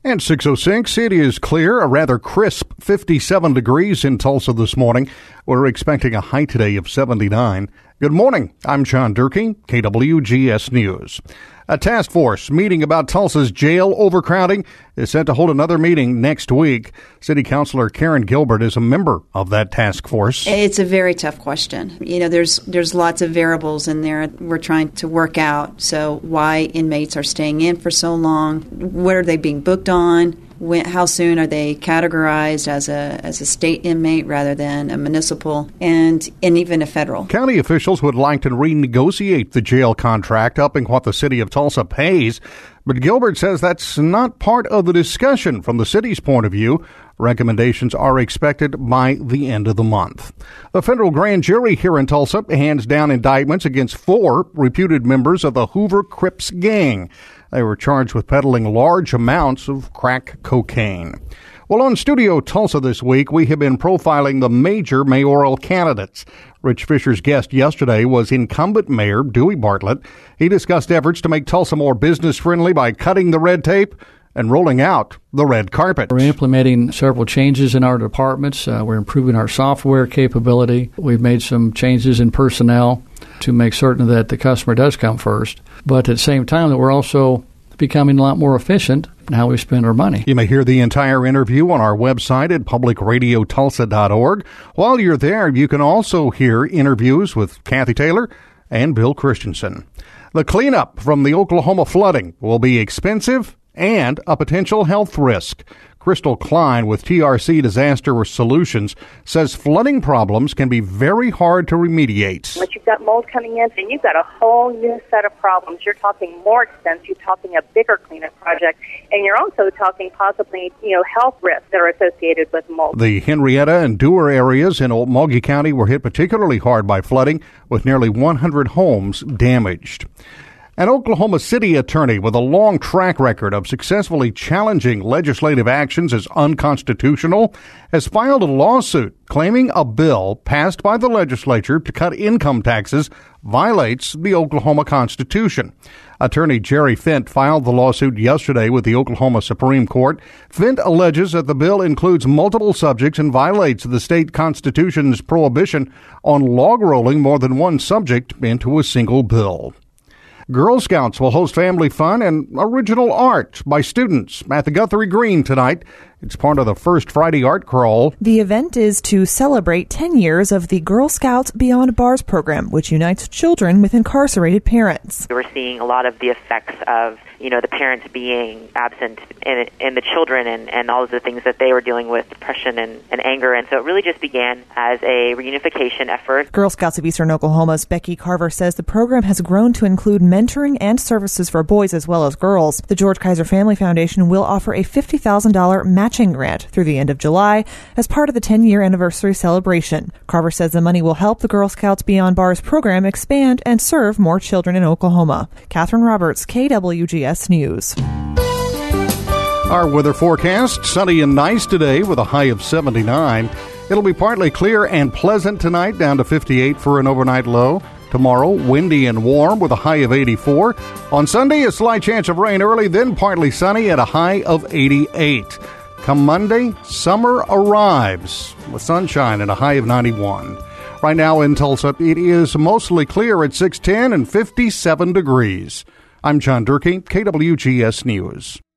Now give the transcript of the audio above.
And 6:06, it is clear, a rather crisp 57 degrees in Tulsa this morning. We're expecting a high today of 79. Good morning. I'm John Durkee, KWGS News. A task force meeting about Tulsa's jail overcrowding is set to hold another meeting next week. City Councilor Karen Gilbert is a member of that task force. It's a very tough question. There's lots of variables in there we're trying to work out. So why inmates are staying in for so long? What are they being booked on? How soon are they categorized as a state inmate rather than a municipal and even a federal? County officials would like to renegotiate the jail contract, upping what the city of Tulsa pays. But Gilbert says that's not part of the discussion from the city's point of view. Recommendations are expected by the end of the month. The federal grand jury here in Tulsa hands down indictments against 4 reputed members of the Hoover Crips gang. They were charged with peddling large amounts of crack cocaine. Well, on Studio Tulsa this week, we have been profiling the major mayoral candidates. Rich Fisher's guest yesterday was incumbent Mayor Dewey Bartlett. He discussed efforts to make Tulsa more business-friendly by cutting the red tape and rolling out the red carpet. We're implementing several changes in our departments. We're improving our software capability. We've made some changes in personnel to make certain that the customer does come first. But at the same time, that we're also becoming a lot more efficient in how we spend our money. You may hear the entire interview on our website at publicradiotulsa.org. While you're there, you can also hear interviews with Kathy Taylor and Bill Christensen. The cleanup from the Oklahoma flooding will be expensive and a potential health risk. Crystal Klein with TRC Disaster Solutions says flooding problems can be very hard to remediate. But you've got mold coming in, and you've got a whole new set of problems. You're talking more expense, you're talking a bigger cleanup project, and you're also talking possibly, health risks that are associated with mold. The Henrietta and Dewar areas in Okmulgee County were hit particularly hard by flooding, with nearly 100 homes damaged. An Oklahoma City attorney with a long track record of successfully challenging legislative actions as unconstitutional has filed a lawsuit claiming a bill passed by the legislature to cut income taxes violates the Oklahoma Constitution. Attorney Jerry Fint filed the lawsuit yesterday with the Oklahoma Supreme Court. Fint alleges that the bill includes multiple subjects and violates the state constitution's prohibition on log rolling more than one subject into a single bill. Girl Scouts will host family fun and original art by students at the Guthrie Green tonight. It's part of the First Friday Art Crawl. The event is to celebrate 10 years of the Girl Scouts Beyond Bars program, which unites children with incarcerated parents. We're seeing a lot of the effects of, the parents being absent and the children and all of the things that they were dealing with, depression and anger. And so it really just began as a reunification effort. Girl Scouts of Eastern Oklahoma's Becky Carver says the program has grown to include mentoring and services for boys as well as girls. The George Kaiser Family Foundation will offer a $50,000 matching grant through the end of July as part of the 10-year anniversary celebration. Carver says the money will help the Girl Scouts Beyond Bars program expand and serve more children in Oklahoma. Catherine Roberts, KWGS News. Our weather forecast, sunny and nice today with a high of 79. It'll be partly clear and pleasant tonight, down to 58 for an overnight low. Tomorrow, windy and warm with a high of 84. On Sunday, a slight chance of rain early, then partly sunny at a high of 88. Come Monday, summer arrives with sunshine and a high of 91. Right now in Tulsa, it is mostly clear at 610 and 57 degrees. I'm John Durkee, KWGS News.